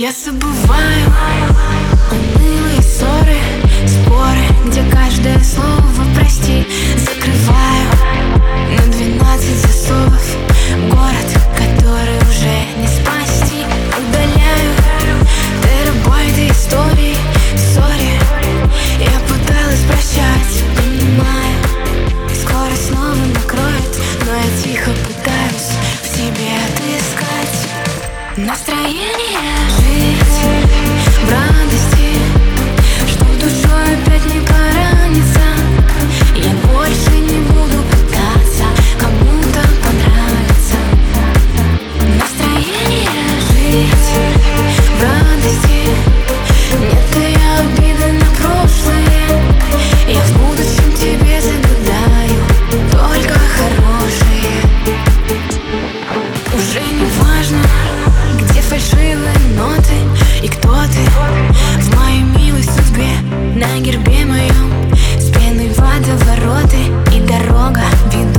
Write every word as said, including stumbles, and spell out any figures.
Я забываю унылые ссоры, споры, где каждое слово прости. Закрываю на двенадцать засовов город, который уже не спасти. Удаляю терабайты историй, сори. Я пыталась прощать, понимаю, скоро снова накроет, но я тихо пытаюсь в себе отыскать настроение жить в радости, что душой опять не поранится. Я больше не буду пытаться кому-то понравиться. Настроение жить в радости, нет и обиды на прошлое. Я в будущем тебе загадаю только хорошее. Уже не важно, где фальшивые ноты и кто ты в моей милой судьбе. На гербе моем с пеной водовороты и дорога ведут